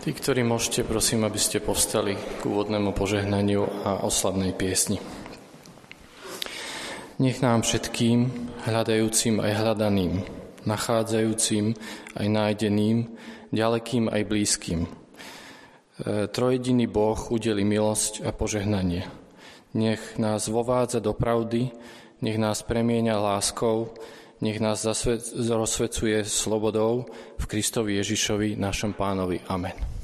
Tí, ktorí môžete, prosím, aby ste povstali k úvodnému požehnaniu a oslavnej piesni. Nech nám všetkým, hľadajúcim aj hľadaným, nachádzajúcim aj nájdeným, ďalekým aj blízkym, trojediný Boh udeli milosť a požehnanie. Nech nás vovádza do pravdy, nech nás premieňa láskou, nech nás rozsvecuje slobodou v Kristovi Ježišovi, našom Pánovi. Amen.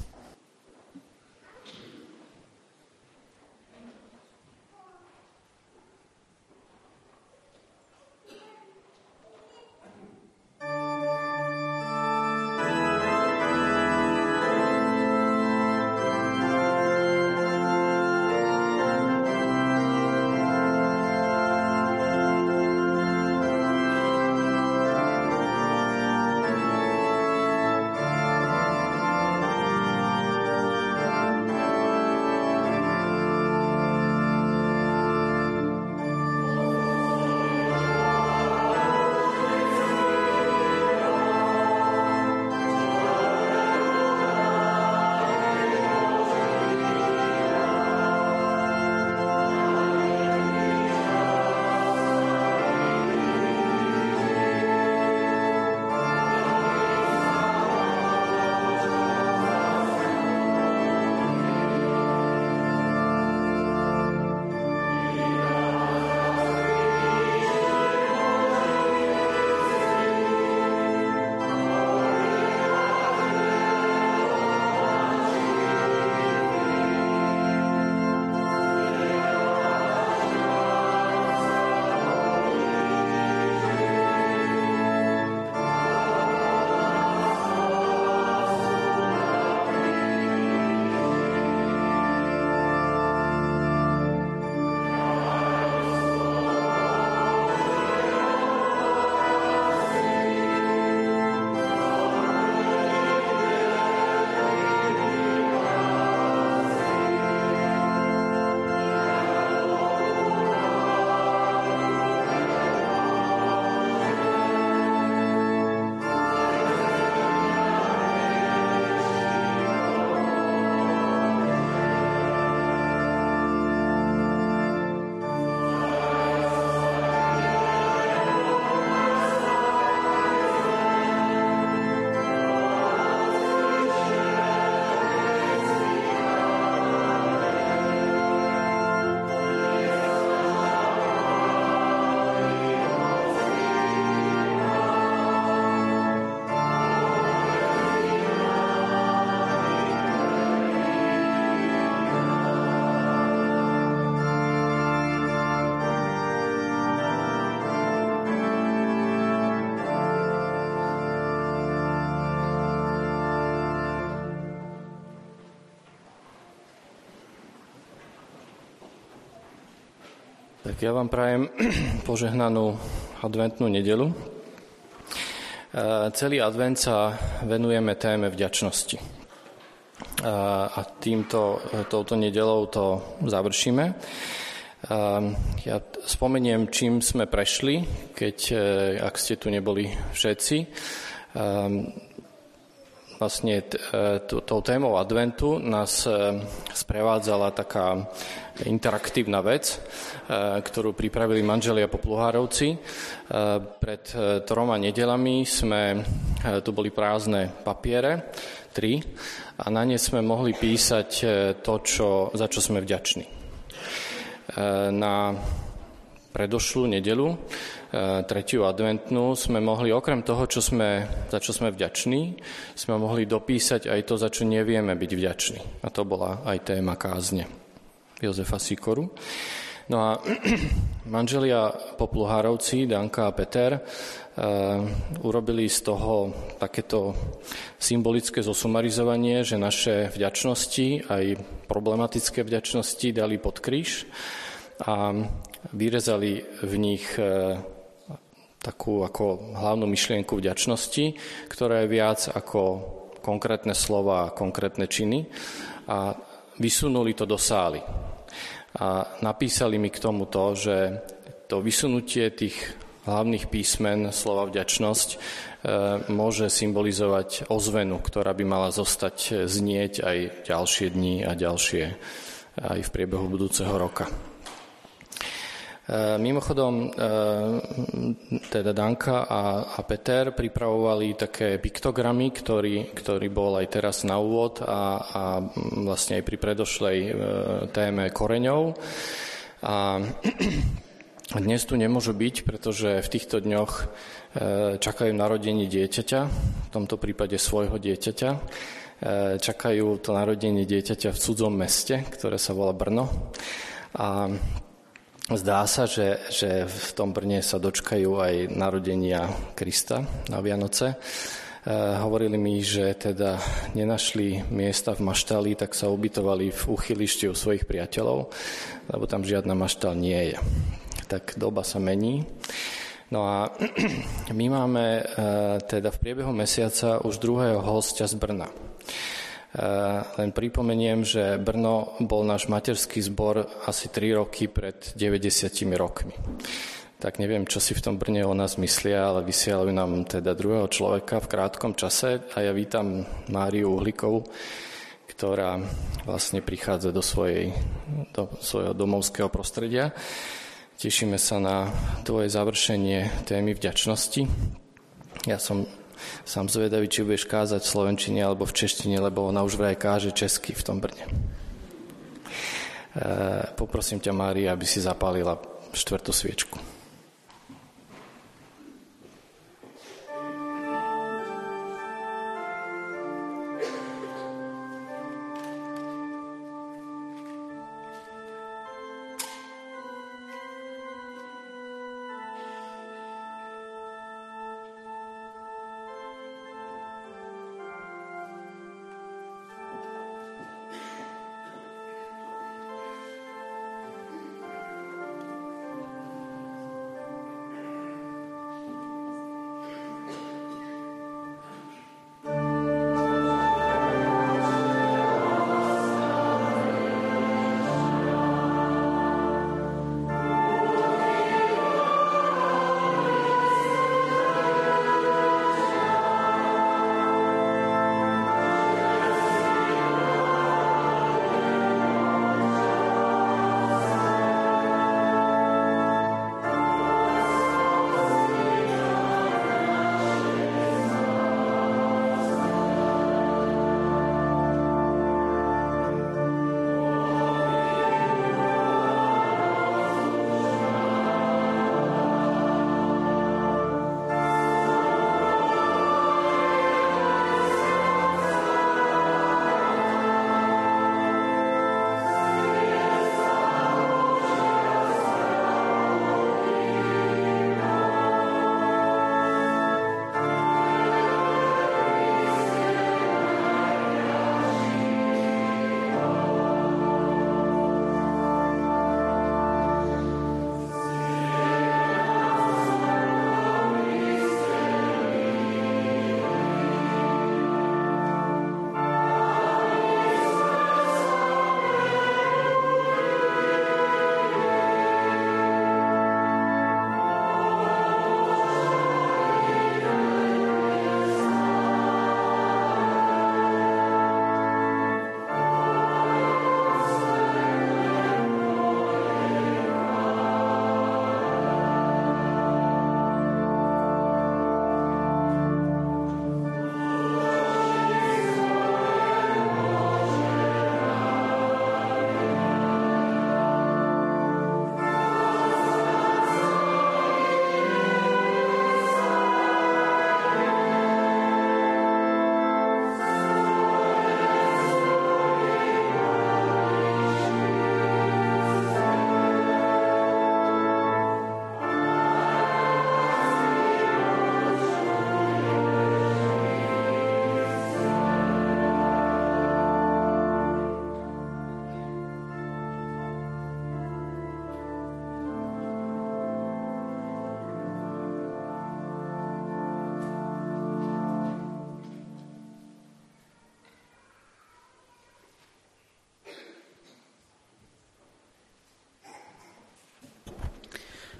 Tak ja vám prajem požehnanú adventnú nedeľu. Celý advent sa venujeme téme vďačnosti. A touto nedeľou to završíme. Ja spomeniem, čím sme prešli, ak ste tu neboli všetci. Vlastne tou témou adventu nás sprevádzala taká interaktívna vec, ktorú pripravili manželia Popluhárovci. Pred 3 nedeľami tu boli prázdne papiere, 3, a na ne sme mohli písať to, za čo sme vďační. Na predošlú nedeľu, 3. adventnú, sme mohli okrem toho, za čo sme vďační, sme mohli dopísať aj to, za čo nevieme byť vďační. A to bola aj téma kázne Jozefa Sikoru. No a manželia Popluhárovci, Danka a Peter, urobili z toho takéto symbolické zosumarizovanie, že naše vďačnosti, aj problematické vďačnosti, dali pod kríž a vyrezali v nich takú ako hlavnú myšlienku vďačnosti, ktorá je viac ako konkrétne slova a konkrétne činy, a vysunuli to do sály. A napísali mi k tomu to, že to vysunutie tých hlavných písmen slova vďačnosť môže symbolizovať ozvenu, ktorá by mala zostať znieť aj ďalšie dni a ďalšie aj v priebehu budúceho roka. Mimochodom, teda Danka a Peter pripravovali také piktogramy, ktorý bol aj teraz na úvod a vlastne aj pri predošlej téme koreňov. A dnes tu nemôžu byť, pretože v týchto dňoch čakajú narodenie dieťaťa, v tomto prípade svojho dieťaťa. Čakajú to narodenie dieťaťa v cudzom meste, ktoré sa volá Brno. A zdá sa, že v tom Brne sa dočkajú aj narodenia Krista na Vianoce. Hovorili mi, že teda nenašli miesta v maštali, tak sa ubytovali v uchylišti u svojich priateľov, lebo tam žiadna maštal nie je. Tak doba sa mení. No a my máme teda v priebehu mesiaca už druhého hostia z Brna. Len pripomeniem, že Brno bol náš materský zbor asi 3 roky pred 90 rokmi. Tak neviem, čo si v tom Brne o nás myslia, ale vysielajú nám teda druhého človeka v krátkom čase a ja vítam Máriu Uhlíkovú, ktorá vlastne prichádza do svojho domovského prostredia. Tešíme sa na tvoje završenie témy vďačnosti. Ja som sám zvedavý, či budeš kázať v slovenčine alebo v češtine, lebo ona už vraj káže česky v tom Brne. Poprosím ťa, Mária, aby si zapálila 4. sviečku.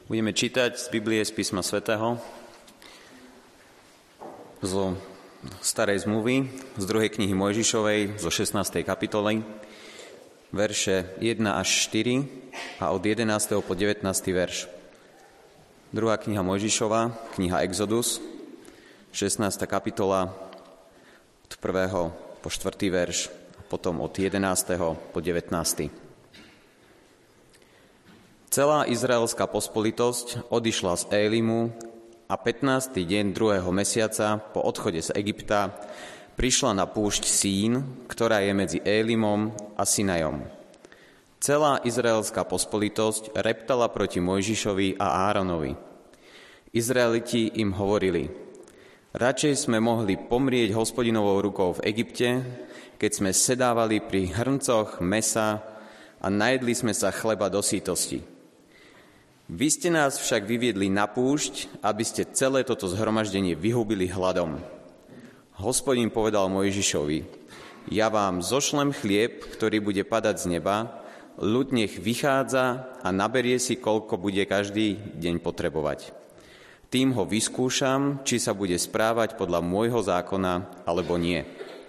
Budeme čítať z Biblie, z písma svätého, zo Starej zmluvy, z 2. knihy Mojžišovej, zo 16. kapitoly, verše 1 až 4 a od 11. po 19. verš. 2. kniha Mojžišova, kniha Exodus, 16. kapitola, od 1. po 4. verš, a potom od 11. po 19. Celá izraelská pospolitosť odišla z Élimu a 15. deň 2. mesiaca po odchode z Egypta prišla na púšť Sín, ktorá je medzi Élimom a Sinajom. Celá izraelská pospolitosť reptala proti Mojžišovi a Áronovi. Izraeliti im hovorili: radšej sme mohli pomrieť Hospodinovou rukou v Egypte, keď sme sedávali pri hrncoch mesa a najedli sme sa chleba do sítosti. Vy ste nás však vyviedli na púšť, aby ste celé toto zhromaždenie vyhubili hladom. Hospodin povedal Mojžišovi: ja vám zošlem chlieb, ktorý bude padať z neba, ľud nech vychádza a naberie si, koľko bude každý deň potrebovať. Tým ho vyskúšam, či sa bude správať podľa môjho zákona, alebo nie.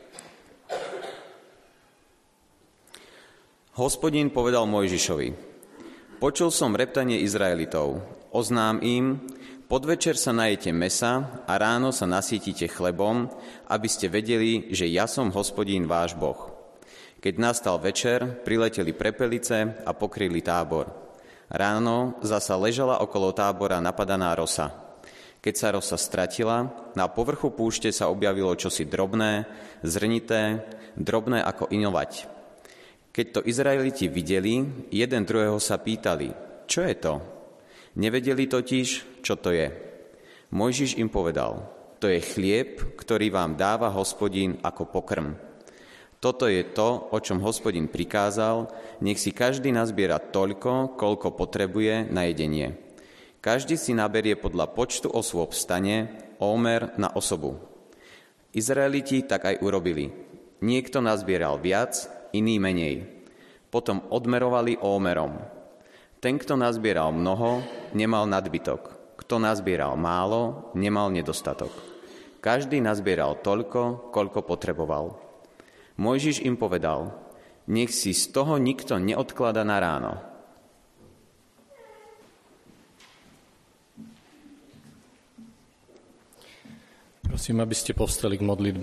Hospodin povedal Mojžišovi: počul som reptanie Izraelitov. Oznám im: podvečer sa najete mesa a ráno sa nasítite chlebom, aby ste vedeli, že ja som Hospodín váš Boh. Keď nastal večer, prileteli prepelice a pokryli tábor. Ráno zasa ležala okolo tábora napadaná rosa. Keď sa rosa stratila, na povrchu púšte sa objavilo čosi drobné, zrnité, drobné ako inovať. Keď to Izraeliti videli, jeden druhého sa pýtali: čo je to? Nevedeli totiž, čo to je. Mojžiš im povedal: to je chlieb, ktorý vám dáva Hospodín ako pokrm. Toto je to, o čom Hospodín prikázal, nech si každý nazbiera toľko, koľko potrebuje na jedenie. Každý si naberie podľa počtu osôb v stane ómer na osobu. Izraeliti tak aj urobili. Niekto nazbieral viac, iný menej. Potom odmerovali ómerom. Ten, kto nazbieral mnoho, nemal nadbytok. Kto nazbieral málo, nemal nedostatok. Každý nazbieral toľko, koľko potreboval. Mojžiš im povedal: nech si z toho nikto neodklada na ráno. Prosím, aby ste povstali k modlitbe.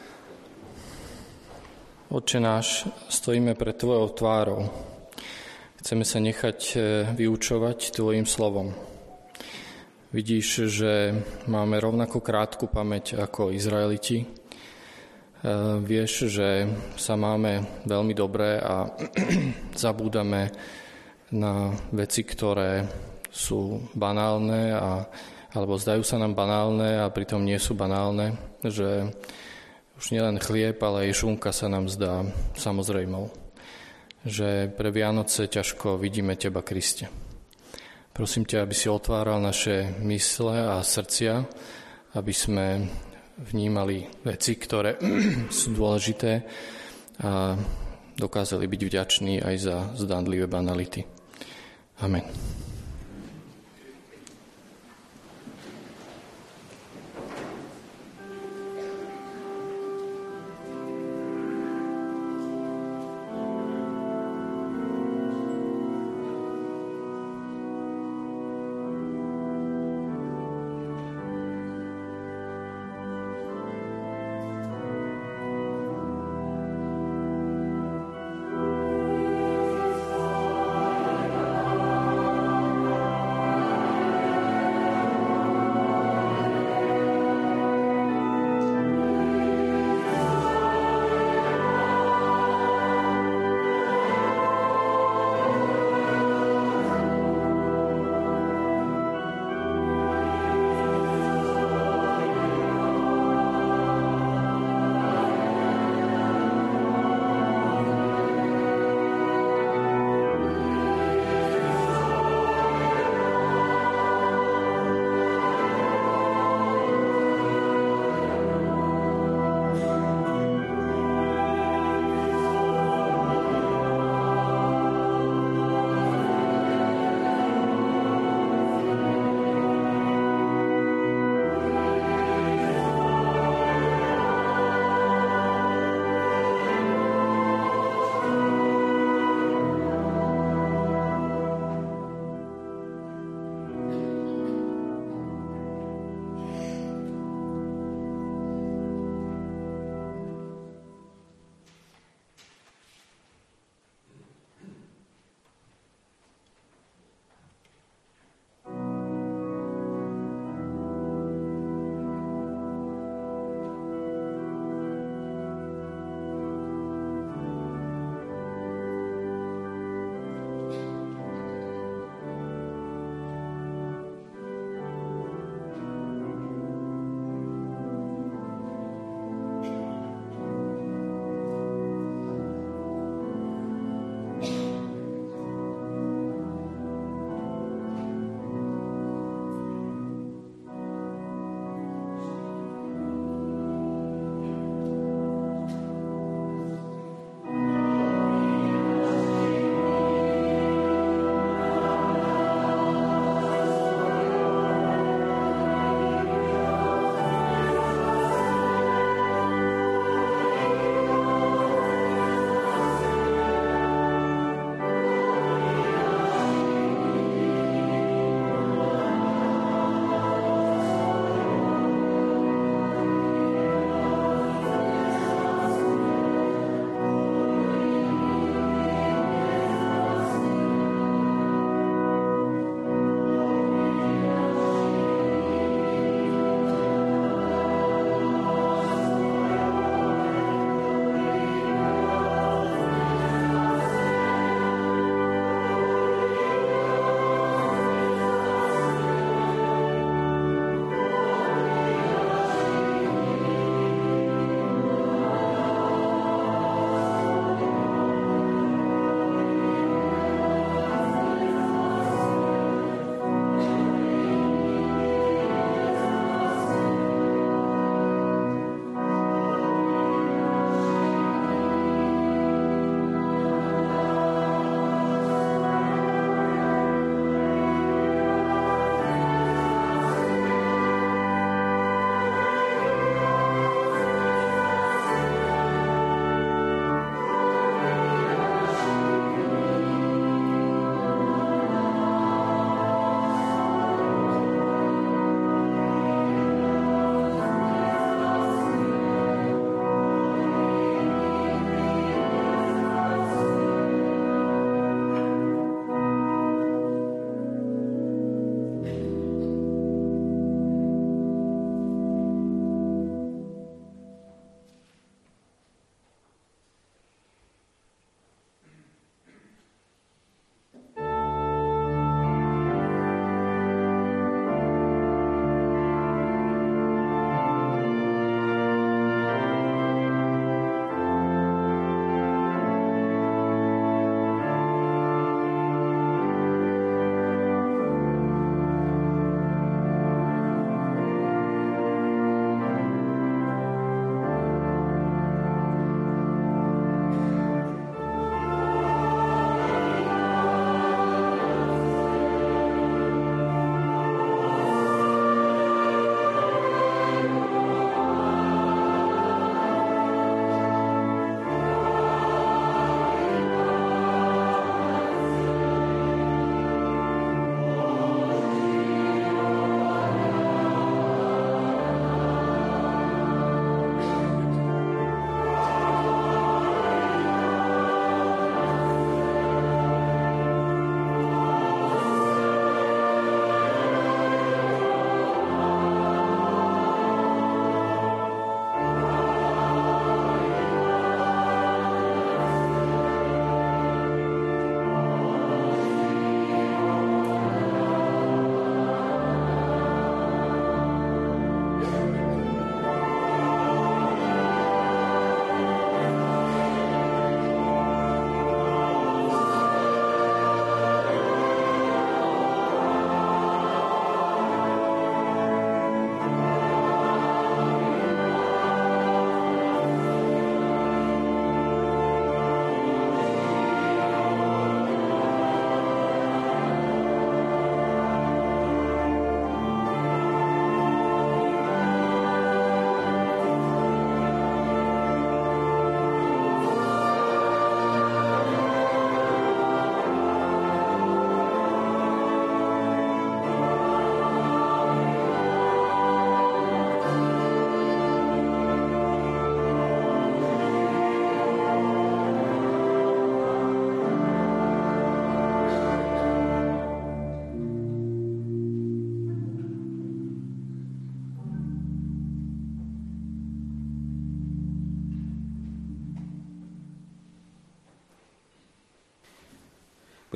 Otče náš, stojíme pred Tvojou tvárou. Chceme sa nechať vyučovať Tvojim slovom. Vidíš, že máme rovnako krátku pamäť ako Izraeliti. Vieš, že sa máme veľmi dobré a zabúdame na veci, ktoré sú banálne alebo zdajú sa nám banálne a pritom nie sú banálne, že už nielen chlieb, ale aj šunka sa nám zdá samozrejmou. Že pre Vianoce ťažko vidíme Teba, Kriste. Prosím ťa, aby si otváral naše mysle a srdcia, aby sme vnímali veci, ktoré sú dôležité a dokázali byť vďační aj za zdánlivé banality. Amen.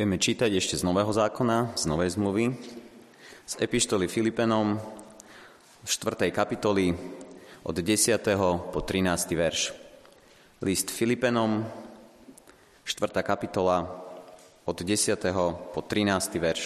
Budeme čítať ešte z Nového zákona, z Novej zmluvy, z epištoly Filipenom, 4. kapitoly, od 10. po 13. verš. List Filipenom, 4. kapitola, od 10. po 13. verš.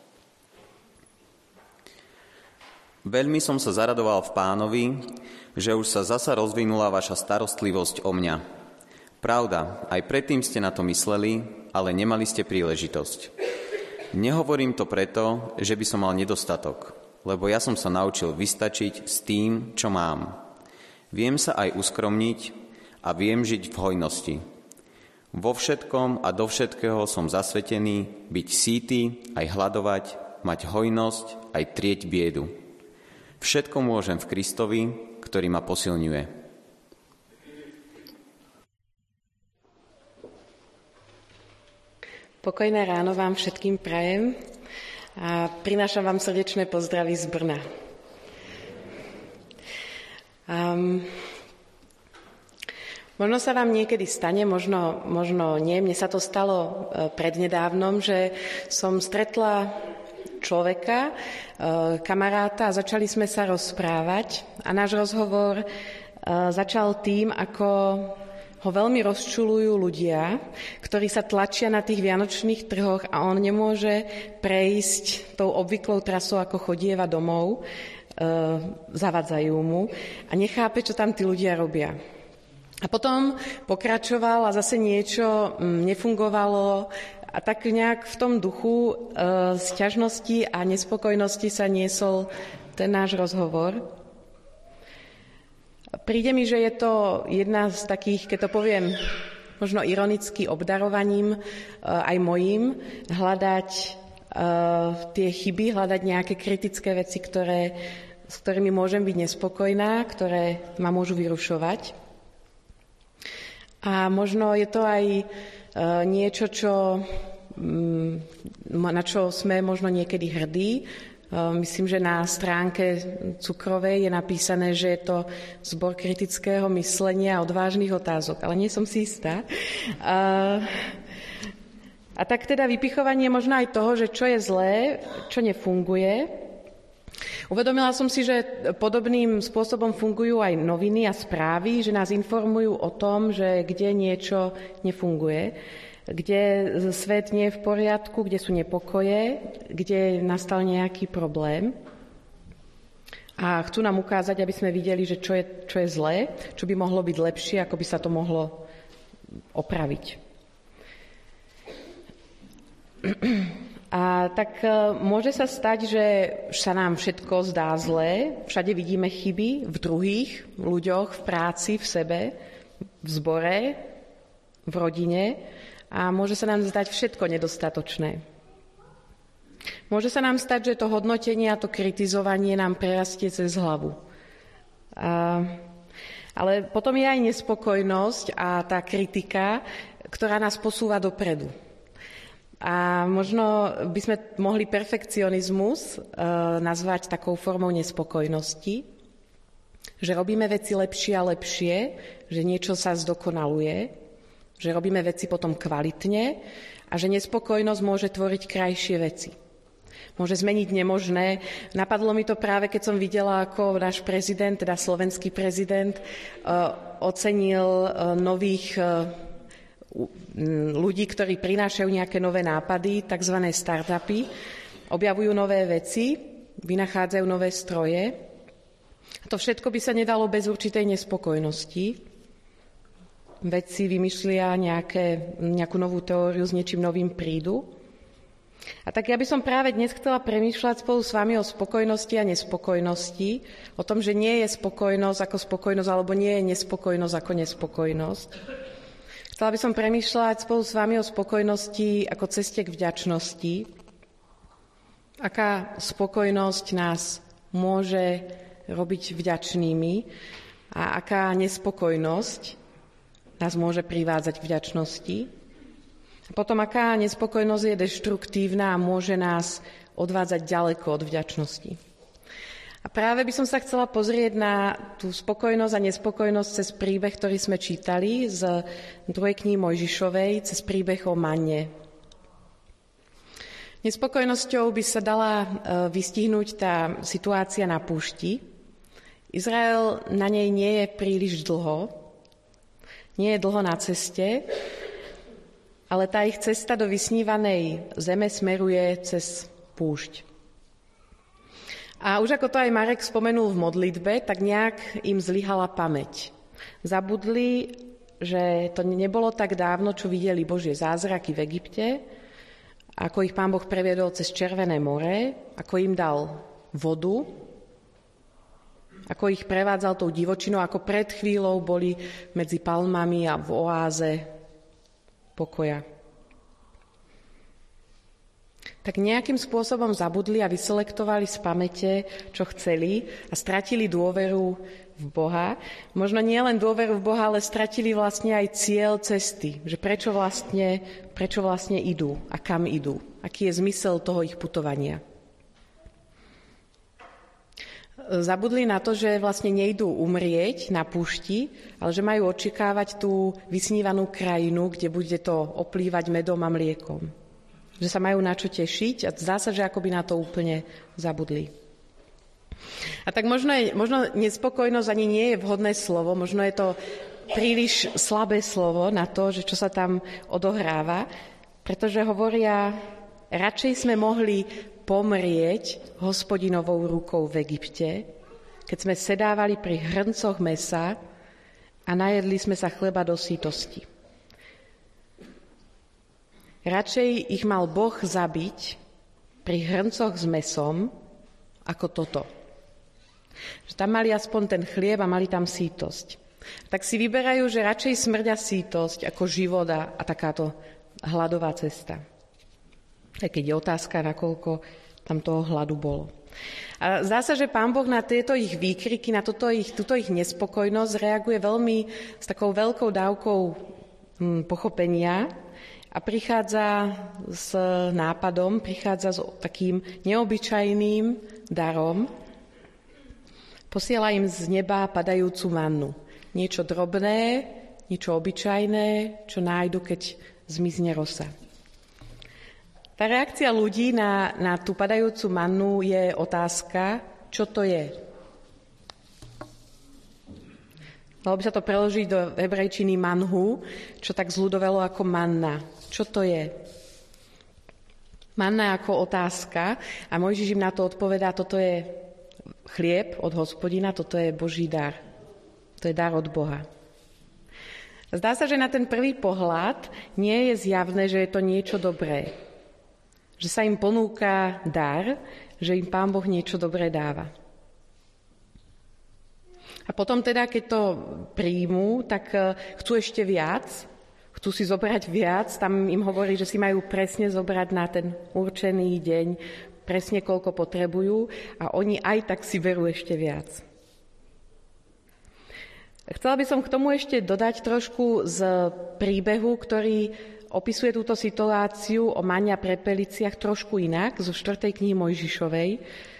Veľmi som sa zaradoval v Pánovi, že už sa zasa rozvinula vaša starostlivosť o mňa. Pravda, aj predtým ste na to mysleli, ale nemali ste príležitosť. Nehovorím to preto, že by som mal nedostatok, lebo ja som sa naučil vystačiť s tým, čo mám. Viem sa aj uskromniť a viem žiť v hojnosti. Vo všetkom a do všetkého som zasvetený, byť sýty, aj hladovať, mať hojnosť, aj trieť biedu. Všetko môžem v Kristovi, ktorý ma posilňuje. Pokojné ráno vám všetkým prajem a prinášam vám srdečné pozdravy z Brna. Možno sa vám niekedy stane, možno nie. Mne sa to stalo prednedávnom, že som stretla človeka, kamaráta a začali sme sa rozprávať a náš rozhovor začal tým, ako ho veľmi rozčuľujú ľudia, ktorí sa tlačia na tých vianočných trhoch a on nemôže prejsť tou obvyklou trasou, ako chodieva domov, zavadzajú mu a nechápe, čo tam tí ľudia robia. A potom pokračoval a zase niečo nefungovalo a tak nejak v tom duchu sťažnosti a nespokojnosti sa niesol ten náš rozhovor. Príde mi, že je to jedna z takých, keď to poviem možno ironicky obdarovaním aj mojím, hľadať tie chyby, hľadať nejaké kritické veci, s ktorými môžem byť nespokojná, ktoré ma môžu vyrušovať. A možno je to aj niečo, na čo sme možno niekedy hrdí. Myslím, že na stránke cukrovej je napísané, že je to zbor kritického myslenia a odvážnych otázok, ale nie som si istá. A tak teda vypichovanie možno aj toho, že čo je zlé, čo nefunguje. Uvedomila som si, že podobným spôsobom fungujú aj noviny a správy, že nás informujú o tom, že kde niečo nefunguje, kde svet nie je v poriadku, kde sú nepokoje, kde nastal nejaký problém. A chcú nám ukázať, aby sme videli, že čo je zlé, čo by mohlo byť lepšie, ako by sa to mohlo opraviť. A tak môže sa stať, že sa nám všetko zdá zlé, všade vidíme chyby v druhých ľuďoch, v práci, v sebe, v zbore, v rodine, a môže sa nám zdať všetko nedostatočné. Môže sa nám stať, že to hodnotenie a to kritizovanie nám prerastie cez hlavu. Ale potom je aj nespokojnosť a tá kritika, ktorá nás posúva dopredu. A možno by sme mohli perfekcionizmus nazvať takou formou nespokojnosti, že robíme veci lepšie a lepšie, že niečo sa zdokonaluje, že robíme veci potom kvalitne a že nespokojnosť môže tvoriť krajšie veci. Môže zmeniť nemožné. Napadlo mi to práve, keď som videla, ako náš prezident, teda slovenský prezident, ocenil nových ľudí, ktorí prinášajú nejaké nové nápady, tzv. Startupy, objavujú nové veci, vynachádzajú nové stroje. A to všetko by sa nedalo bez určitej nespokojnosti. Vedci vymýšlia nejakú novú teóriu, s niečím novým prídu. A tak ja by som práve dnes chcela premýšľať spolu s vami o spokojnosti a nespokojnosti, o tom, že nie je spokojnosť ako spokojnosť, alebo nie je nespokojnosť ako nespokojnosť. Chcela by som premýšľať spolu s vami o spokojnosti ako ceste k vďačnosti. Aká spokojnosť nás môže robiť vďačnými a aká nespokojnosť nás môže privádzať k vďačnosti. A potom, aká nespokojnosť je deštruktívna a môže nás odvádzať ďaleko od vďačnosti. A práve by som sa chcela pozrieť na tú spokojnosť a nespokojnosť cez príbeh, ktorý sme čítali z 2. knihy Mojžišovej, cez príbeh o manne. Nespokojnosťou by sa dala vystihnúť tá situácia na púšti. Izrael na nej nie je príliš dlho, nie je dlho na ceste, ale tá ich cesta do vysnívanej zeme smeruje cez púšť. A už ako to aj Marek spomenul v modlitbe, tak nejak im zlyhala pamäť. Zabudli, že to nebolo tak dávno, čo videli Božie zázraky v Egypte, ako ich Pán Boh previedol cez Červené more, ako im dal vodu, ako ich prevádzal tou divočinou, ako pred chvíľou boli medzi palmami a v oáze pokoja. Tak nejakým spôsobom zabudli a vyselektovali z pamäte, čo chceli a stratili dôveru v Boha. Možno nie len dôveru v Boha, ale stratili vlastne aj cieľ cesty, že prečo vlastne idú a kam idú, aký je zmysel toho ich putovania. Zabudli na to, že vlastne nejdú umrieť na púšti, ale že majú očakávať tú vysnívanú krajinu, kde bude to oplývať medom a mliekom. Že sa majú na čo tešiť a zdá sa, že akoby na to úplne zabudli. A tak možno nespokojnosť ani nie je vhodné slovo, možno je to príliš slabé slovo na to, že čo sa tam odohráva, pretože hovoria, radšej sme mohli pomrieť Hospodinovou rukou v Egypte, keď sme sedávali pri hrncoch mesa a najedli sme sa chleba do sítosti. Radšej ich mal Boh zabiť pri hrncoch s mesom ako toto. Že tam mali aspoň ten chlieb a mali tam sítosť. Tak si vyberajú, že radšej smrť a sítosť ako život a takáto hladová cesta. Aj keď je otázka, nakoľko tam toho hladu bolo. A zdá sa, že Pán Boh na tieto ich výkriky, na túto ich nespokojnosť reaguje veľmi s takou veľkou dávkou pochopenia a prichádza s nápadom, prichádza s takým neobyčajným darom. Posiela im z neba padajúcu mannu. Niečo drobné, niečo obyčajné, čo nájdu, keď zmizne rosa. Tá reakcia ľudí na tú padajúcu mannu je otázka, čo to je. Dalo by sa to preložiť do hebrejčiny manhu, čo tak zľudovelo ako manna. Čo to je? Manna ako otázka a Mojžiš im na to odpovedá, toto je chlieb od Hospodina, toto je Boží dar. To je dar od Boha. Zdá sa, že na ten prvý pohľad nie je zjavné, že je to niečo dobré. Že sa im ponúka dar, že im Pán Boh niečo dobré dáva. A potom teda, keď to príjmú, tak chcú ešte viac, chcú si zobrať viac, tam im hovorí, že si majú presne zobrať na ten určený deň, presne koľko potrebujú a oni aj tak si berú ešte viac. Chcela by som k tomu ešte dodať trošku z príbehu, ktorý opisuje túto situáciu o mani a prepeliciach trošku inak, zo 4. knihy Mojžišovej,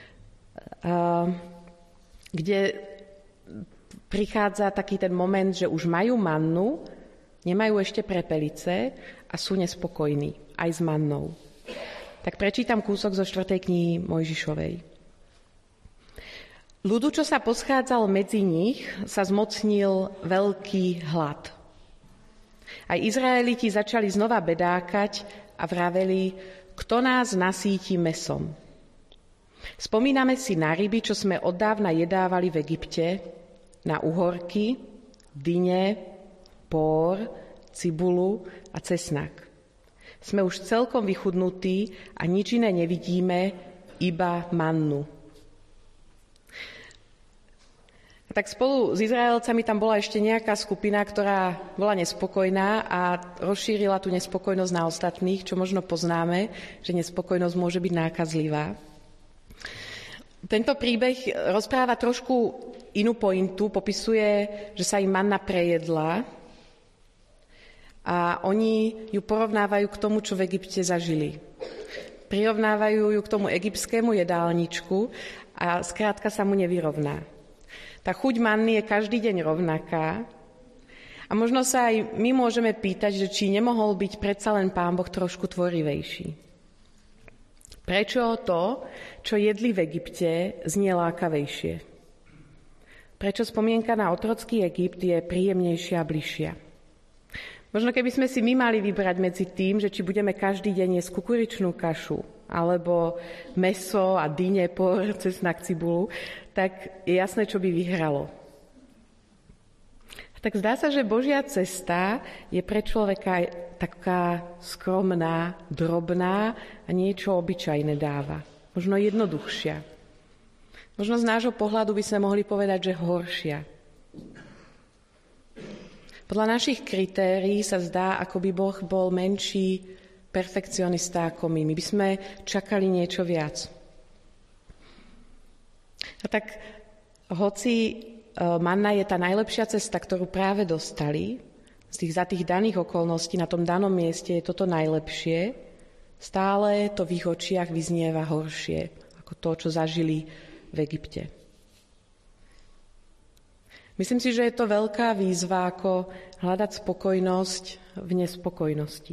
kde prichádza taký ten moment, že už majú mannu, nemajú ešte prepelice a sú nespokojní aj s mannou. Tak prečítam kúsok zo 4. knihy Mojžišovej. Ľudu, čo sa poschádzal medzi nich, sa zmocnil veľký hlad. Aj Izraeliti začali znova bedákať a vraveli, kto nás nasíti mesom. Spomíname si na ryby, čo sme oddávna jedávali v Egypte, na uhorky, dyne, pór, cibulu a cesnak. Sme už celkom vychudnutí a nič iné nevidíme, iba mannu. Tak spolu s Izraelcami tam bola ešte nejaká skupina, ktorá bola nespokojná a rozšírila tú nespokojnosť na ostatných, čo možno poznáme, že nespokojnosť môže byť nákazlivá. Tento príbeh rozpráva trošku inú pointu, popisuje, že sa im manna prejedla a oni ju porovnávajú k tomu, čo v Egypte zažili. Prirovnávajú ju k tomu egyptskému jedálničku a skrátka sa mu nevyrovná. Tá chuť manny je každý deň rovnaká a možno sa aj my môžeme pýtať, že či nemohol byť predsa len Pán Boh trošku tvorivejší. Prečo to, čo jedli v Egypte, znie lákavejšie? Prečo spomienka na otrocký Egypt je príjemnejšia a bližšia? Možno keby sme si my mali vybrať medzi tým, že či budeme každý deň jesť kukuričnú kašu, alebo mäso a dyne, por, cesnak, cibulu, tak je jasné, čo by vyhralo. Tak zdá sa, že Božia cesta je pre človeka taká skromná, drobná a niečo obyčajné dáva. Možno jednoduchšia. Možno z nášho pohľadu by sme mohli povedať, že horšia. Podľa našich kritérií sa zdá, ako by Boh bol menší perfekcionista ako my. My by sme čakali niečo viac. A tak hoci manna je tá najlepšia cesta, ktorú práve dostali, za tých daných okolností na tom danom mieste je toto najlepšie, stále to v ich očiach vyznieva horšie ako to, čo zažili v Egypte. Myslím si, že je to veľká výzva, ako hľadať spokojnosť v nespokojnosti.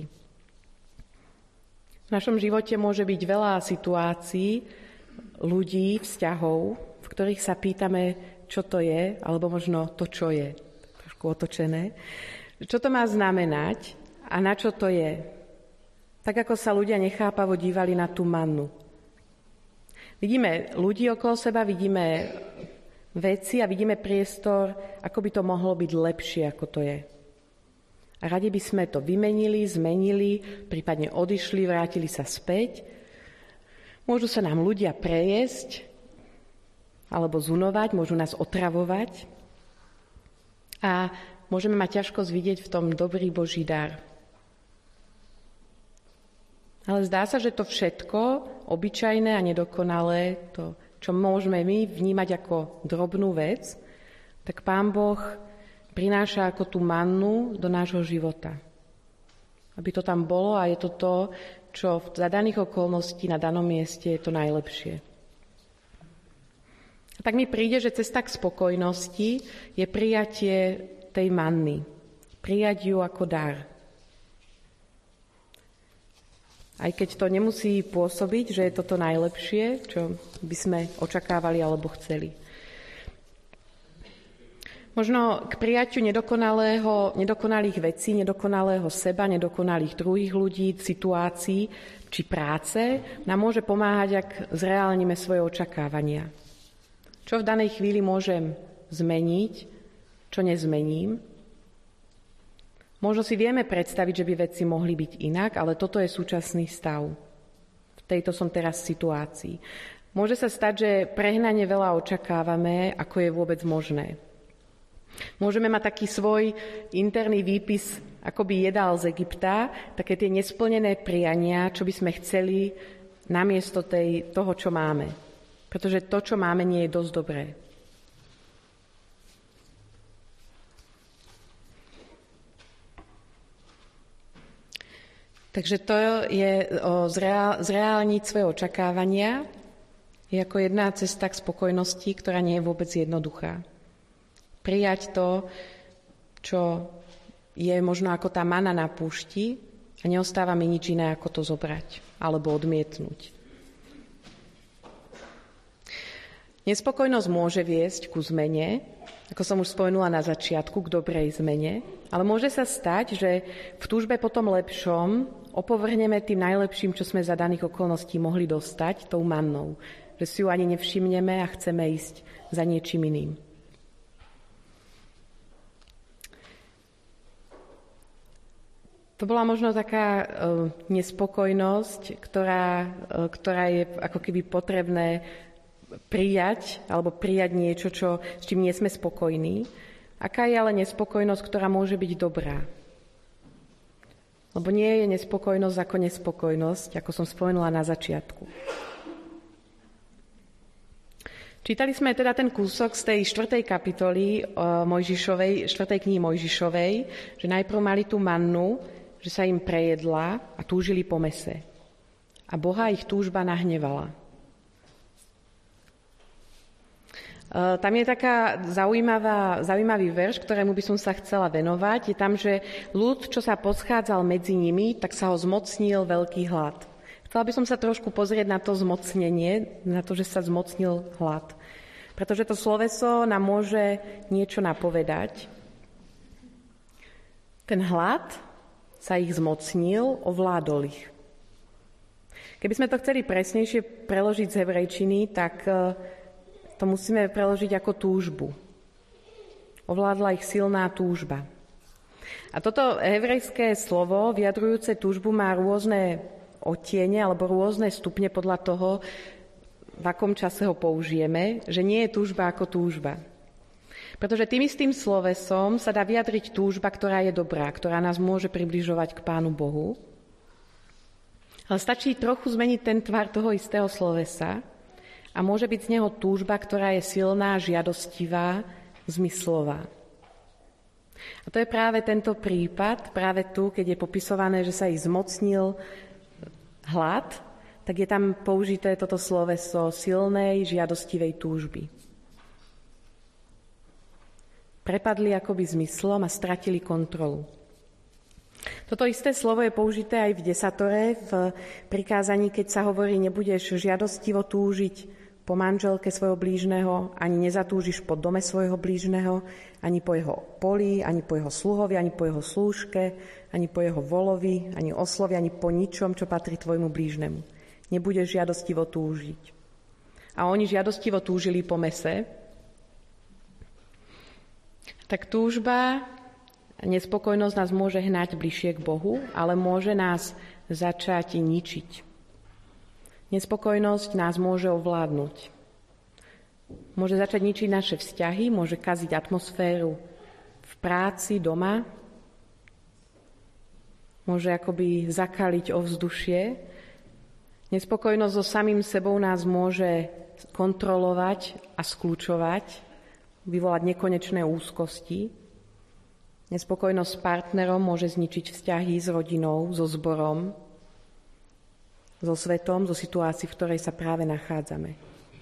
V našom živote môže byť veľa situácií, ľudí, vzťahov, v ktorých sa pýtame, čo to je, alebo možno to, čo je. Trošku otočené. Čo to má znamenať a na čo to je? Tak, ako sa ľudia nechápavo dívali na tú mannu. Vidíme ľudí okolo seba, vidíme veci a vidíme priestor, ako by to mohlo byť lepšie, ako to je. A radi by sme to vymenili, zmenili, prípadne odišli, vrátili sa späť. Môžu sa nám ľudia prejesť, alebo zunovať, môžu nás otravovať. A môžeme mať ťažkosť vidieť v tom dobrý Boží dar. Ale zdá sa, že to všetko, obyčajné a nedokonalé, to, čo môžeme my vnímať ako drobnú vec, tak Pán Boh prináša ako tú mannu do nášho života. Aby to tam bolo a je to to, čo za daných okolností na danom mieste je to najlepšie. A tak mi príde, že cesta k spokojnosti je prijatie tej manny. Prijať ju ako dar. Aj keď to nemusí pôsobiť, že je toto najlepšie, čo by sme očakávali alebo chceli. Možno k prijatiu nedokonalých vecí, nedokonalého seba, nedokonalých druhých ľudí, situácií či práce nám môže pomáhať, ak zreálnime svoje očakávania. Čo v danej chvíli môžem zmeniť, čo nezmením. Možno si vieme predstaviť, že by veci mohli byť inak, ale toto je súčasný stav. V tejto som teraz situácii. Môže sa stať, že prehnane veľa očakávame, ako je vôbec možné. Môžeme mať taký svoj interný výpis, ako by jedál z Egypta, také tie nesplnené priania, čo by sme chceli namiesto toho, čo máme. Pretože to, čo máme, nie je dosť dobré. Takže to je zreálniť svoje očakávania, je ako jedna cesta k spokojnosti, ktorá nie je vôbec jednoduchá. Prijať to, čo je možno ako tá mana na púšti a neostáva mi nič iné, ako to zobrať alebo odmietnúť. Nespokojnosť môže viesť ku zmene, ako som už spomenula na začiatku, k dobrej zmene, ale môže sa stať, že v túžbe po tom lepšom opovrhneme tým najlepším, čo sme za daných okolností mohli dostať, tou mannou. Že si ju ani nevšimneme a chceme ísť za niečím iným. To bola možno taká nespokojnosť, ktorá je ako keby potrebné prijať, alebo prijať niečo, s čím nie sme spokojní. Aká je ale nespokojnosť, ktorá môže byť dobrá? Lebo nie je nespokojnosť ako nespokojnosť, ako som spomenula na začiatku. Čítali sme teda ten kúsok z tej 4. kapitoly Mojžišovej, 4. knihy Mojžišovej, že najprv mali tú mannu, že sa im prejedla a túžili po mese. A Boha ich túžba nahnevala. Tam je taká zaujímavý verš, ktorému by som sa chcela venovať. Je tam, že ľud, čo sa poschádzal medzi nimi, tak sa ho zmocnil veľký hlad. V Chcela by som sa trošku pozrieť na to zmocnenie, na to, že sa zmocnil hlad. Pretože to sloveso nám môže niečo napovedať. Ten hlad sa ich zmocnil, ovládol ich. Keby sme to chceli presnejšie preložiť z hebrejčiny, tak to musíme preložiť ako túžbu. Ovládla ich silná túžba. A toto hebrejské slovo, vyjadrujúce túžbu, má rôzne odtiene alebo rôzne stupne podľa toho, v akom čase ho použijeme, že nie je túžba ako túžba. Pretože tým istým slovesom sa dá vyjadriť túžba, ktorá je dobrá, ktorá nás môže približovať k Pánu Bohu. Ale stačí trochu zmeniť ten tvar toho istého slovesa a môže byť z neho túžba, ktorá je silná, žiadostivá, zmyslová. A to je práve tento prípad, práve tu, keď je popisované, že sa ich zmocnil hlad, tak je tam použité toto sloveso silnej, žiadostivej túžby. Prepadli akoby zmyslom a stratili kontrolu. Toto isté slovo je použité aj v desatore, v prikázaní, keď sa hovorí, nebudeš žiadostivo túžiť po manželke svojho blížneho, ani nezatúžiš po dome svojho blížneho, ani po jeho poli, ani po jeho sluhovi, ani po jeho slúžke, ani po jeho volovi, ani oslovi, ani po ničom, čo patrí tvojmu blížnemu. Nebudeš žiadostivo túžiť. A oni žiadostivo túžili po mese. Tak túžba, nespokojnosť nás môže hnať bližšie k Bohu, ale môže nás začať ničiť. Nespokojnosť nás môže ovládnuť. Môže začať ničiť naše vzťahy, môže kaziť atmosféru v práci, doma. Môže akoby zakaliť ovzdušie. Nespokojnosť so samým sebou nás môže kontrolovať a skľúčovať, vyvolať nekonečné úzkosti. Nespokojnosť s partnerom môže zničiť vzťahy s rodinou, so zborom, so svetom, so situácií, v ktorej sa práve nachádzame.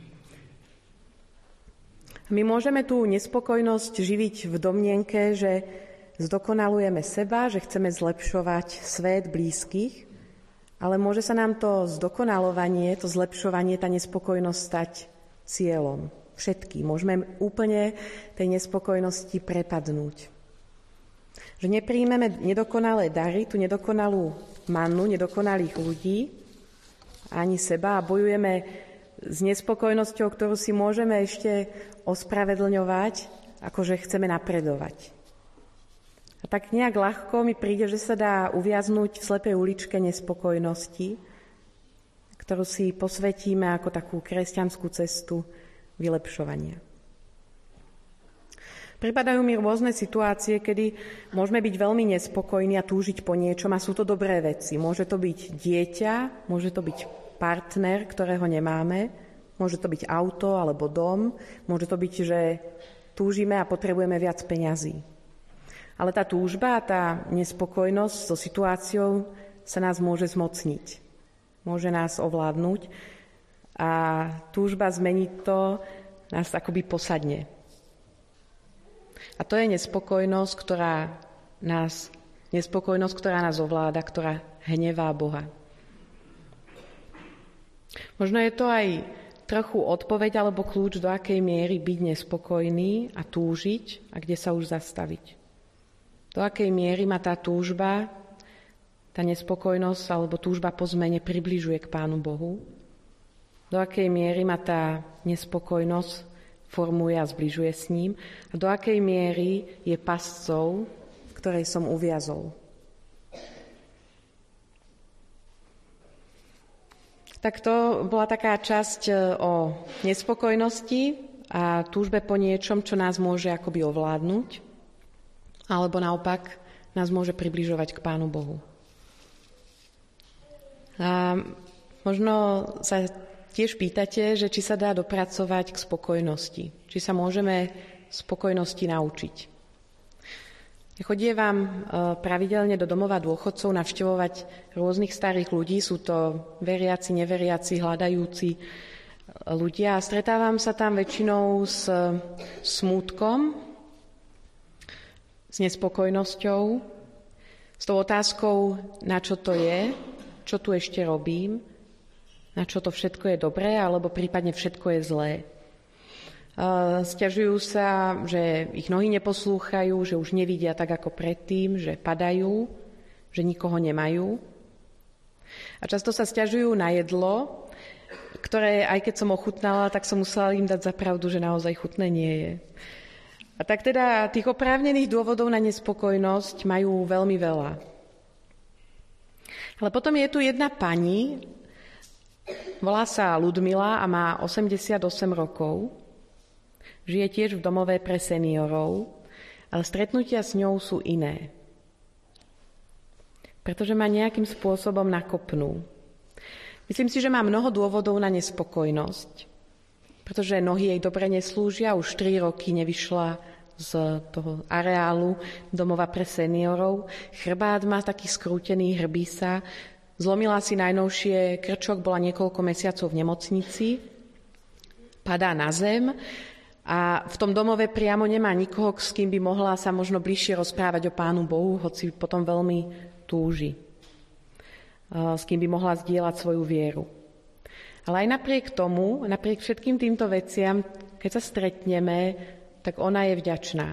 My môžeme tú nespokojnosť živiť v domnienke, že zdokonalujeme seba, že chceme zlepšovať svet blízkych, ale môže sa nám to zdokonalovanie, to zlepšovanie, tá nespokojnosť stať cieľom. Všetky. Môžeme úplne tej nespokojnosti prepadnúť. Že nepríjmeme nedokonalé dary, tú nedokonalú mannu, nedokonalých ľudí, ani seba a bojujeme s nespokojnosťou, ktorú si môžeme ešte ospravedlňovať, akože chceme napredovať. A tak nejak ľahko mi príde, že sa dá uviaznuť v slepej uličke nespokojnosti, ktorú si posvetíme ako takú kresťanskú cestu vylepšovania. Pripadajú mi rôzne situácie, kedy môžeme byť veľmi nespokojní a túžiť po niečom a sú to dobré veci. Môže to byť dieťa, môže to byť partner, ktorého nemáme, môže to byť auto alebo dom, môže to byť, že túžime a potrebujeme viac peňazí. Ale tá túžba, tá nespokojnosť so situáciou sa nás môže zmocniť. Môže nás ovládnuť a túžba zmeniť to nás akoby posadne. A to je nespokojnosť, ktorá nás ovláda, ktorá hnevá Boha. Možno je to aj trochu odpoveď alebo kľúč, do akej miery byť nespokojný a túžiť a kde sa už zastaviť. Do akej miery ma tá túžba, tá nespokojnosť alebo túžba po zmene približuje k Pánu Bohu. Do akej miery ma tá nespokojnosť formuje a zbližuje s ním a do akej miery je pascou, v ktorej som uviazol. Tak to bola taká časť o nespokojnosti a túžbe po niečom, čo nás môže akoby ovládnuť, alebo naopak nás môže približovať k Pánu Bohu. A možno sa tiež pýtate, že či sa dá dopracovať k spokojnosti, či sa môžeme spokojnosti naučiť. Chodievam pravidelne do domova dôchodcov navštevovať rôznych starých ľudí, sú to veriaci, neveriaci, hľadajúci ľudia a stretávam sa tam väčšinou s smútkom, s nespokojnosťou, s tou otázkou, na čo to je, čo tu ešte robím, na čo to všetko je dobré, alebo prípadne všetko je zlé. Sťažujú sa, že ich nohy neposlúchajú, že už nevidia tak ako predtým, že padajú, že nikoho nemajú. A často sa sťažujú na jedlo, ktoré, aj keď som ochutnala, tak som musela im dať za pravdu, že naozaj chutné nie je. A tak teda tých oprávnených dôvodov na nespokojnosť majú veľmi veľa. Ale potom je tu jedna pani, volá sa Ludmila a má 88 rokov. Žije tiež v domove pre seniorov, ale stretnutia s ňou sú iné. Pretože ma nejakým spôsobom nakopnú. Myslím si, že má mnoho dôvodov na nespokojnosť, pretože nohy jej dobre neslúžia, už 3 roky nevyšla z toho areálu domova pre seniorov. Chrbát má taký skrútený, hrbí sa. Zlomila si najnovšie krčok, bola niekoľko mesiacov v nemocnici. Padá na zem a v tom domove priamo nemá nikoho, s kým by mohla sa možno bližšie rozprávať o Pánu Bohu, hoci potom veľmi túži. S kým by mohla zdieľať svoju vieru. Ale aj napriek tomu, napriek všetkým týmto veciam, keď sa stretneme, tak ona je vďačná.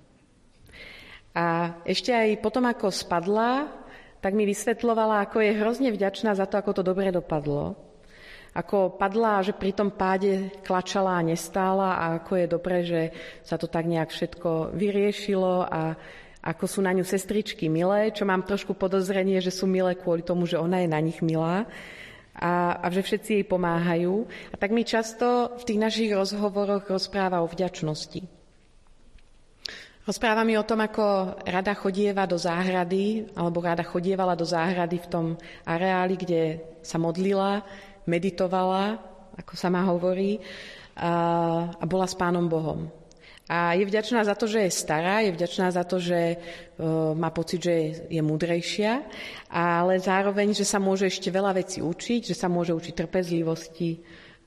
A ešte aj potom, ako spadla, tak mi vysvetľovala, ako je hrozne vďačná za to, ako to dobre dopadlo. Ako padla, že pri tom páde klačala a nestála a ako je dobré, že sa to tak nejak všetko vyriešilo a ako sú na ňu sestričky milé, čo mám trošku podozrenie, že sú milé kvôli tomu, že ona je na nich milá a že všetci jej pomáhajú. A tak mi často v tých našich rozhovoroch rozpráva o vďačnosti. Rozpráva mi o tom, ako rada chodieva do záhrady, alebo rada chodievala do záhrady v tom areáli, kde sa modlila, meditovala, ako sa má hovorí, a bola s Pánom Bohom. A je vďačná za to, že je stará, je vďačná za to, že má pocit, že je múdrejšia, ale zároveň, že sa môže ešte veľa vecí učiť, že sa môže učiť trpezlivosti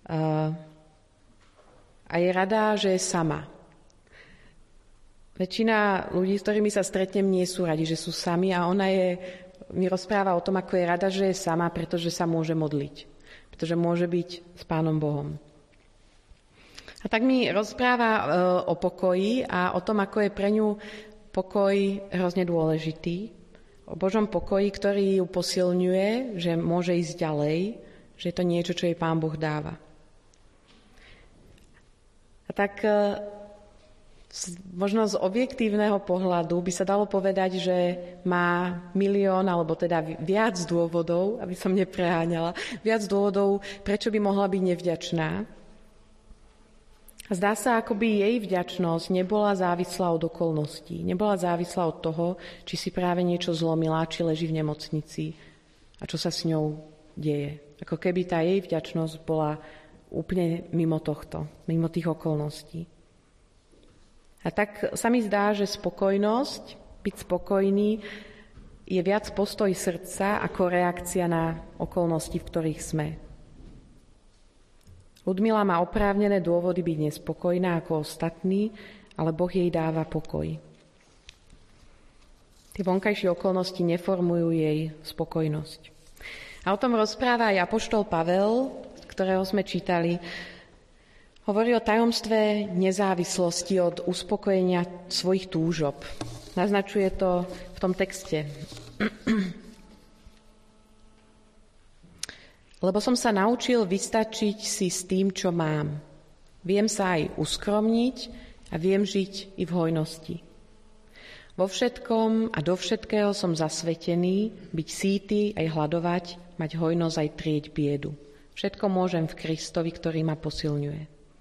a je rada, že je sama. Väčšina ľudí, s ktorými sa stretnem, nie sú radi, že sú sami a ona mi rozpráva o tom, ako je rada, že je sama, pretože sa môže modliť. Pretože môže byť s Pánom Bohom. A tak mi rozpráva o pokoji a o tom, ako je pre ňu pokoj hrozne dôležitý. O Božom pokoji, ktorý ju posilňuje, že môže ísť ďalej, že je to niečo, čo jej Pán Boh dáva. A tak možno z objektívneho pohľadu by sa dalo povedať, že má 1 000 000, alebo teda viac dôvodov, aby som nepreháňala, viac dôvodov, prečo by mohla byť nevďačná. Zdá sa, ako by jej vďačnosť nebola závislá od okolností, nebola závislá od toho, či si práve niečo zlomila, či leží v nemocnici a čo sa s ňou deje. Ako keby tá jej vďačnosť bola úplne mimo tohto, mimo tých okolností. A tak sa mi zdá, že spokojnosť, byť spokojný, je viac postoj srdca ako reakcia na okolnosti, v ktorých sme. Ludmila má oprávnené dôvody byť nespokojná ako ostatní, ale Boh jej dáva pokoj. Tie vonkajšie okolnosti neformujú jej spokojnosť. A o tom rozpráva aj apoštol Pavel, ktorého sme čítali. Hovorí o tajomstve nezávislosti od uspokojenia svojich túžob. Naznačuje to v tom texte. Lebo som sa naučil vystačiť si s tým, čo mám. Viem sa aj uskromniť a viem žiť i v hojnosti. Vo všetkom a do všetkého som zasvetený, byť sýty aj hladovať, mať hojnosť aj trieť biedu. Všetko môžem v Kristovi, ktorý ma posilňuje.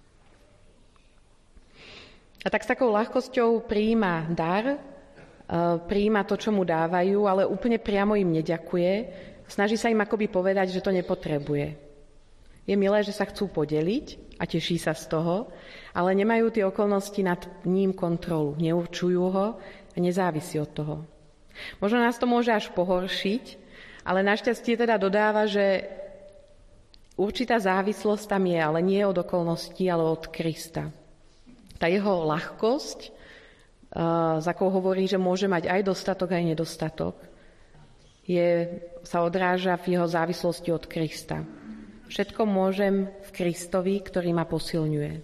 A tak s takou ľahkosťou prijíma dar, prijíma to, čo mu dávajú, ale úplne priamo im neďakuje. Snaží sa im akoby povedať, že to nepotrebuje. Je milé, že sa chcú podeliť a teší sa z toho, ale nemajú tie okolnosti nad ním kontrolu, neurčujú ho a nezávisí od toho. Možno nás to môže až pohoršiť, ale našťastie teda dodáva, že určitá závislosť tam je, ale nie od okolností, ale od Krista. Tá jeho ľahkosť, za akou hovorí, že môže mať aj dostatok, aj nedostatok, sa odráža v jeho závislosti od Krista. Všetko môžem v Kristovi, ktorý ma posilňuje.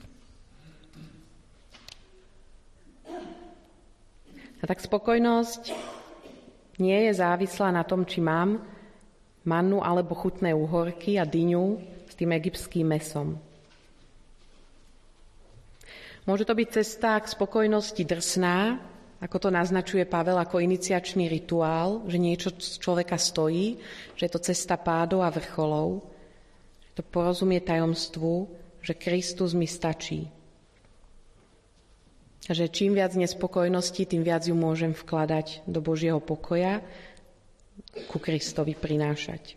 A tak spokojnosť nie je závislá na tom, či mám mannu alebo chutné uhorky a dyňu s tým egyptským mesom. Môže to byť cesta k spokojnosti drsná, ako to naznačuje Pavel ako iniciačný rituál, že niečo z človeka stojí, že je to cesta pádov a vrcholov, že to porozumie tajomstvu, že Kristus mi stačí. A že čím viac nespokojnosti, tým viac ju môžem vkladať do Božieho pokoja, ku Kristovi prinášať.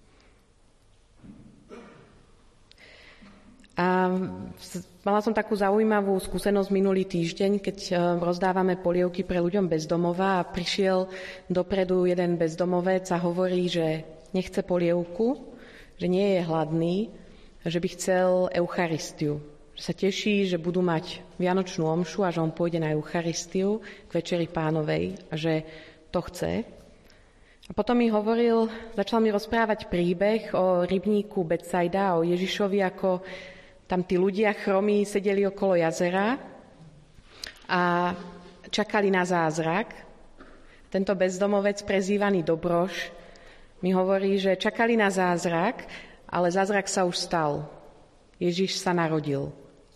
A mala som takú zaujímavú skúsenosť minulý týždeň, keď rozdávame polievky pre ľuďom bezdomova a prišiel dopredu jeden bezdomovec a hovorí, že nechce polievku, že nie je hladný, že by chcel Eucharistiu. Že sa teší, že budú mať vianočnú omšu a že on pôjde na Eucharistiu k Večeri Pánovej a že to chce. A potom začal mi rozprávať príbeh o rybníku Betsaida, o Ježišovi, ako tam tí ľudia chromí sedeli okolo jazera a čakali na zázrak. Tento bezdomovec, prezývaný Dobroš, mi hovorí, že čakali na zázrak, ale zázrak sa už stal. Ježiš sa narodil.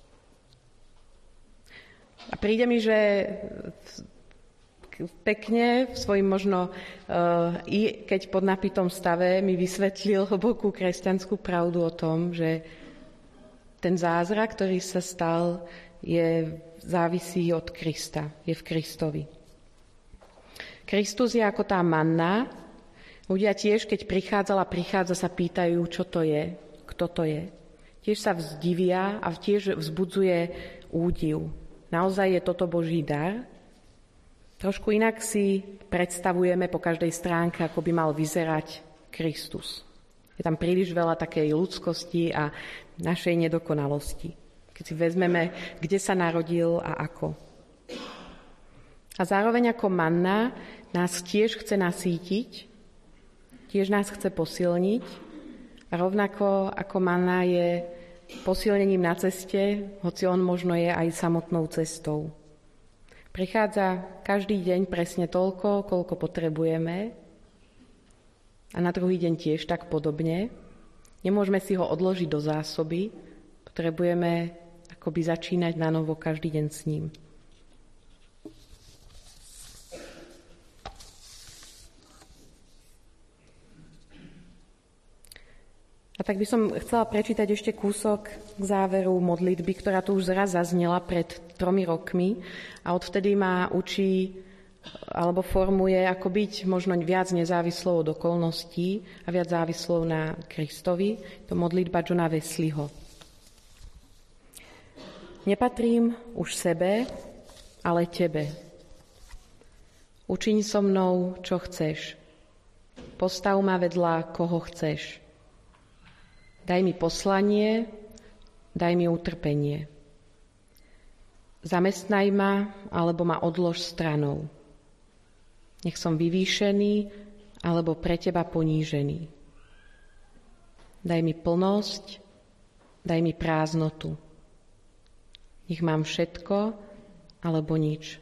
A príde mi, že pekne, svojim možno i keď pod napitom stave mi vysvetlil hlbokú kresťanskú pravdu o tom, že ten zázrak, ktorý sa stal, závisí od Krista, je v Kristovi. Kristus je ako tá manna. Ľudia tiež, keď prichádza, sa pýtajú, čo to je, kto to je. Tiež sa vzdivia a tiež vzbudzuje údiv. Naozaj je toto Boží dar? Trošku inak si predstavujeme po každej stránke, ako by mal vyzerať Kristus. Je tam príliš veľa takej ľudskosti a našej nedokonalosti. Keď si vezmeme, kde sa narodil a ako. A zároveň ako manna nás tiež chce nasýtiť, tiež nás chce posilniť. A rovnako ako manna je posilnením na ceste, hoci on možno je aj samotnou cestou. Prichádza každý deň presne toľko, koľko potrebujeme a na druhý deň tiež tak podobne. Nemôžeme si ho odložiť do zásoby, potrebujeme akoby začínať na novo každý deň s ním. A tak by som chcela prečítať ešte kúsok k záveru modlitby, ktorá tu už raz zaznela pred 3 rokmi a odvtedy ma učí alebo formuje, ako byť možno viac nezávislou od okolností a viac závislou na Kristovi. To modlitba Johna Wesleyho. Nepatrím už sebe, ale tebe. Učiň so mnou, čo chceš. Postav ma vedľa, koho chceš. Daj mi poslanie, daj mi utrpenie. Zamestnaj ma, alebo ma odlož stranou. Nech som vyvýšený, alebo pre teba ponížený. Daj mi plnosť, daj mi prázdnotu. Nech mám všetko, alebo nič.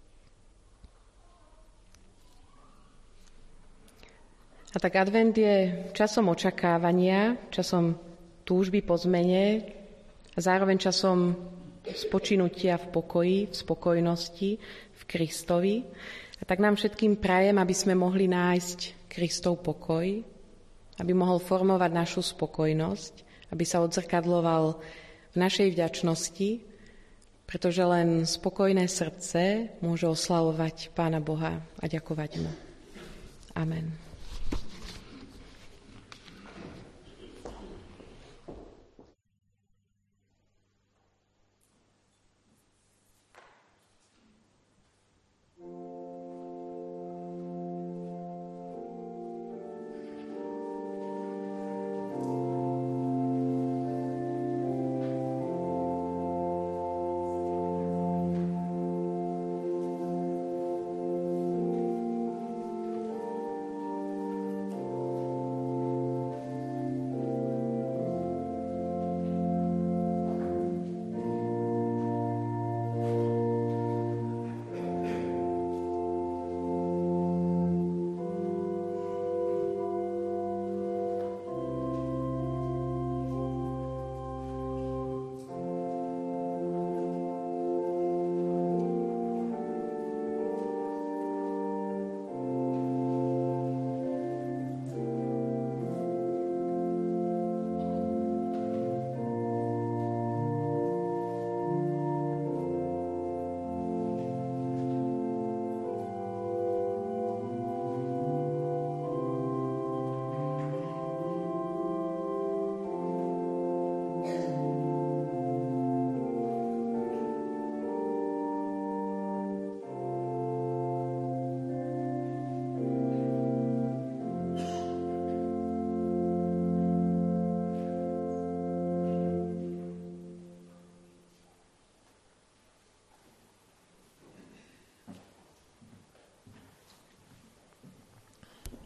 A tak advent je časom očakávania, časom túžby po zmene a zároveň časom spočinutia v pokoji, v spokojnosti, v Kristovi. A tak nám všetkým prajem, aby sme mohli nájsť Kristov pokoj, aby mohol formovať našu spokojnosť, aby sa odzrkadloval v našej vďačnosti, pretože len spokojné srdce môže oslavovať Pána Boha a ďakovať mu. Amen.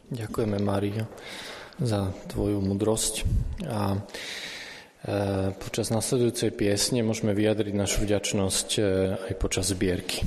Ďakujeme, Mário, za tvoju múdrosť a počas nasledujúcej piesne môžeme vyjadriť našu vďačnosť aj počas zbierky.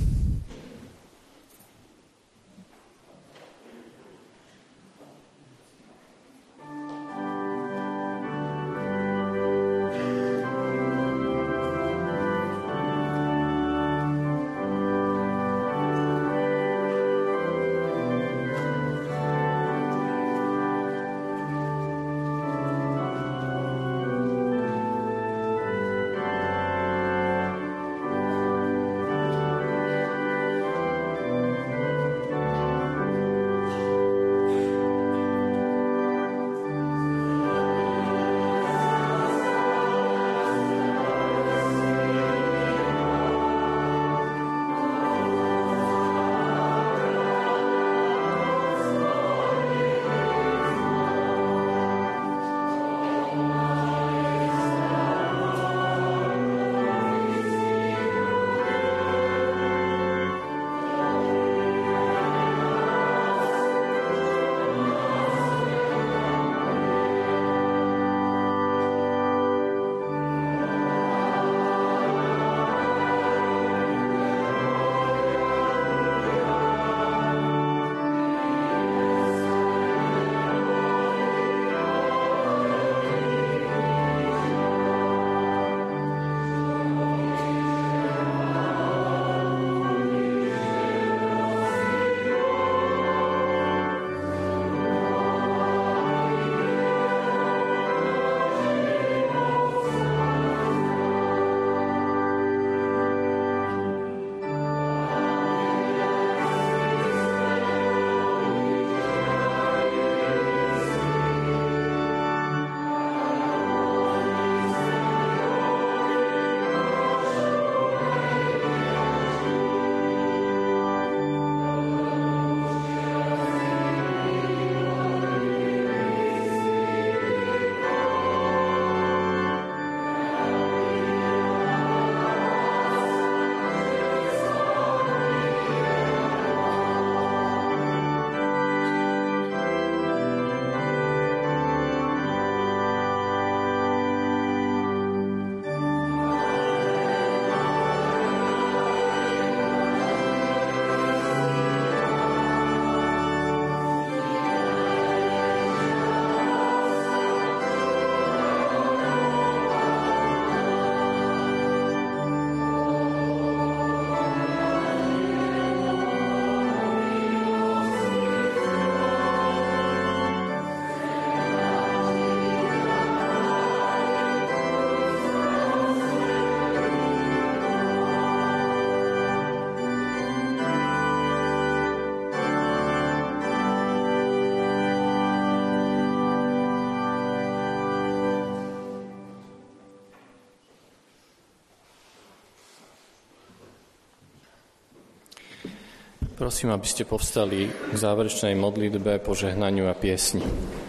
Prosím, aby ste povstali k záverečnej modlitbe, požehnaniu a piesni.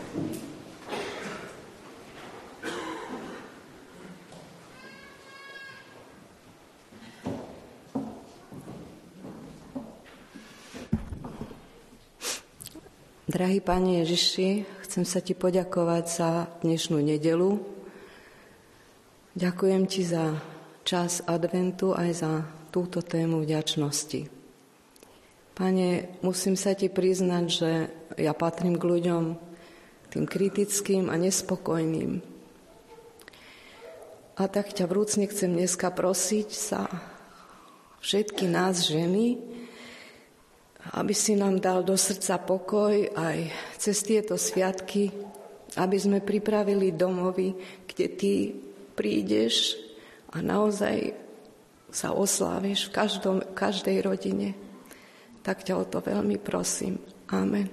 Drahý Pane Ježiši, chcem sa Ti poďakovať za dnešnú nedeľu. Ďakujem Ti za čas adventu aj za túto tému vďačnosti. Pane, musím sa Ti priznať, že ja patrím k ľuďom, tým kritickým a nespokojným. A tak ťa vrúcne chcem dneska prosiť sa všetky nás ženy, aby si nám dal do srdca pokoj aj cez tieto sviatky, aby sme pripravili domovy, kde Ty prídeš a naozaj sa osláviš v každej rodine. Tak ťa o to veľmi prosím. Amen.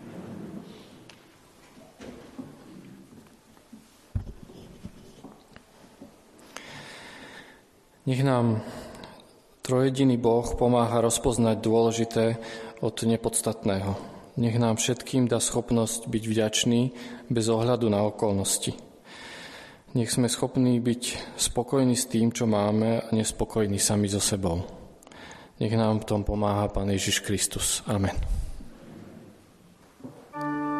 Nech nám trojjediný Boh pomáha rozpoznať dôležité od nepodstatného. Nech nám všetkým dá schopnosť byť vďační bez ohľadu na okolnosti. Nech sme schopní byť spokojní s tým, čo máme, a nespokojní sami so sebou. Nech nám v tom pomáha Pán Ježiš Kristus. Amen.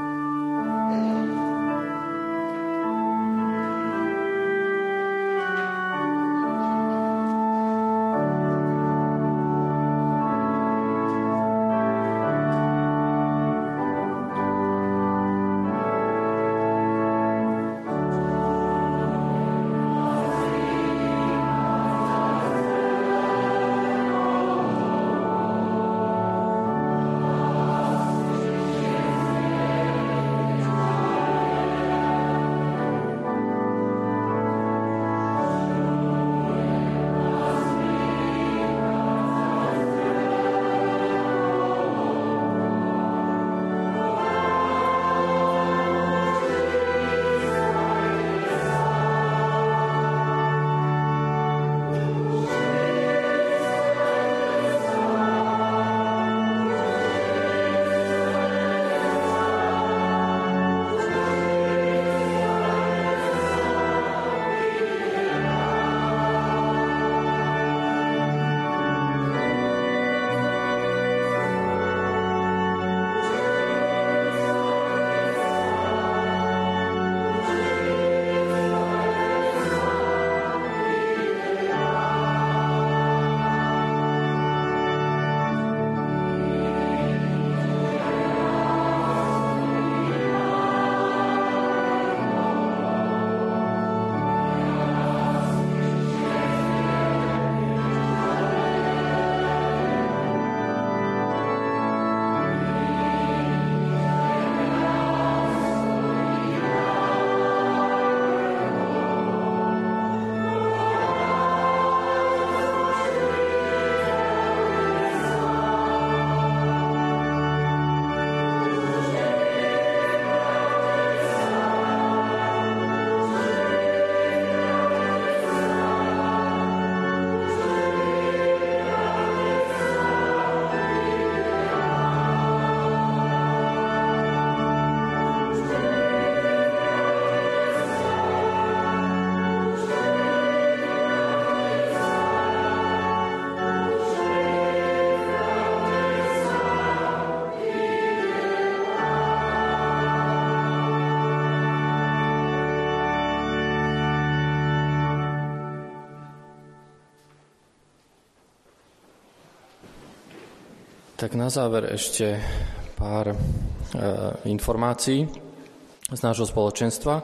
Tak na záver ešte pár informácií z nášho spoločenstva.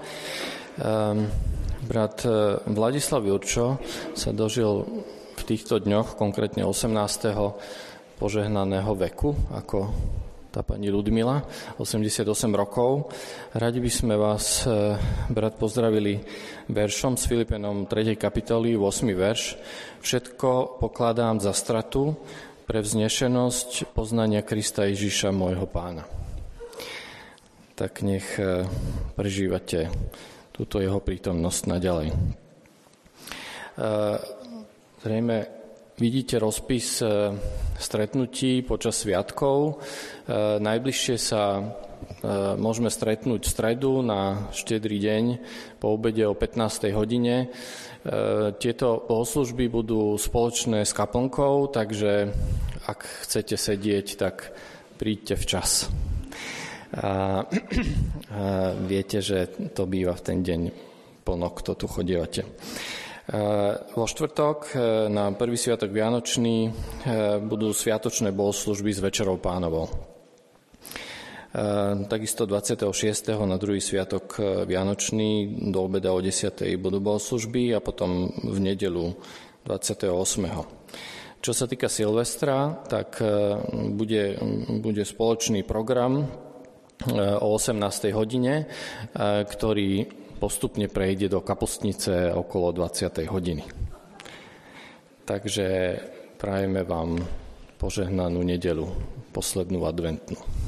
Brat Vladislav Jurčo sa dožil v týchto dňoch, konkrétne 18. požehnaného veku, ako tá pani Ľudmila, 88 rokov. Radi by sme vás, brat, pozdravili veršom z Filipenom 3. kapitoly, 8. verš. Všetko pokladám za stratu pre vznešenosť poznania Krista Ježiša, môjho Pána. Tak nech prežívate túto jeho prítomnosť naďalej. Zrejme vidíte rozpis stretnutí počas sviatkov. Najbližšie sa môžeme stretnúť v stredu na štedrý deň po obede o 15. hodine. Tieto bohoslužby budú spoločné s kaplnkou, takže ak chcete sedieť, tak príďte včas. Viete, že to býva v ten deň plno, kto tu chodievate. Vo štvrtok na prvý sviatok Vianočný budú sviatočné bohoslužby s Večerou Pánovou. Takisto 26. na druhý sviatok Vianočný do obeda o 10. budú bohoslužby a potom v nedeľu 28. Čo sa týka Silvestra, tak bude spoločný program o 18. hodine, ktorý postupne prejde do kapustnice okolo 20. hodiny. Takže prajeme vám požehnanú nedeľu, poslednú adventnú.